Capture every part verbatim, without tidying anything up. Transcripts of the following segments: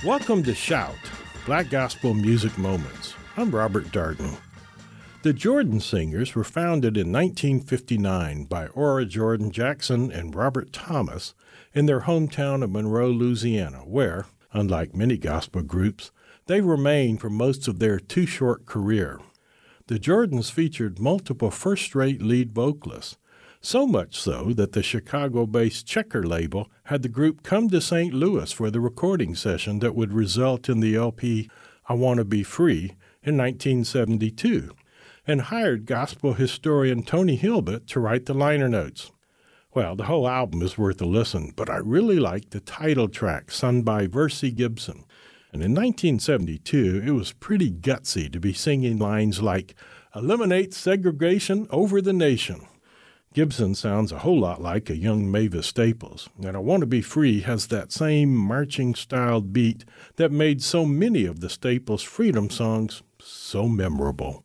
Welcome to Shout, Black Gospel Music Moments. I'm Robert Darden. The Jordan Singers were founded in nineteen fifty-nine by Ora Jordan Jackson and Robert Thomas in their hometown of Monroe, Louisiana, where, unlike many gospel groups, they remained for most of their too-short career. The Jordans featured multiple first-rate lead vocalists, so much so that the Chicago-based Checker label had the group come to Saint Louis for the recording session that would result in the L P I Wanna Be Free in nineteen seventy-two, and hired gospel historian Tony Hilbert to write the liner notes. Well, the whole album is worth a listen, but I really like the title track sung by Versie Gibson. And in nineteen seventy-two, it was pretty gutsy to be singing lines like, "Eliminate segregation over the nation." Gibson sounds a whole lot like a young Mavis Staples, and I Want to Be Free has that same marching-styled beat that made so many of the Staples freedom songs so memorable.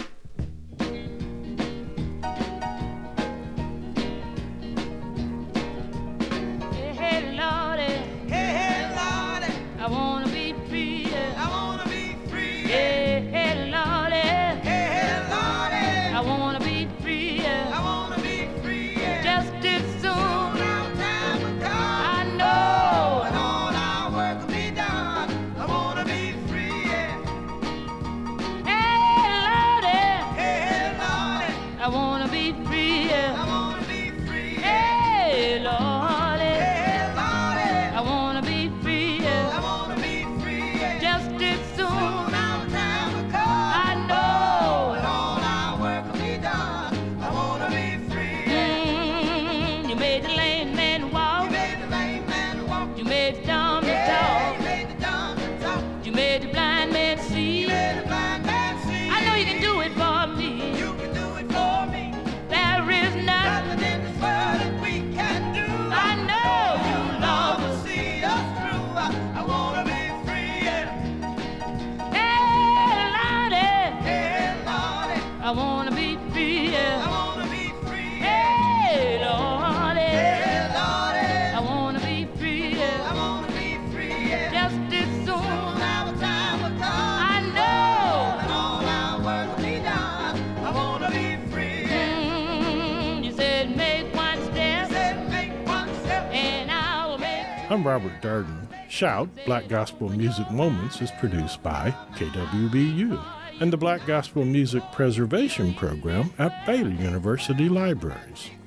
I'm Robert Darden. Shout, Black Gospel Music Moments is produced by K W B U and the Black Gospel Music Preservation Program at Baylor University Libraries.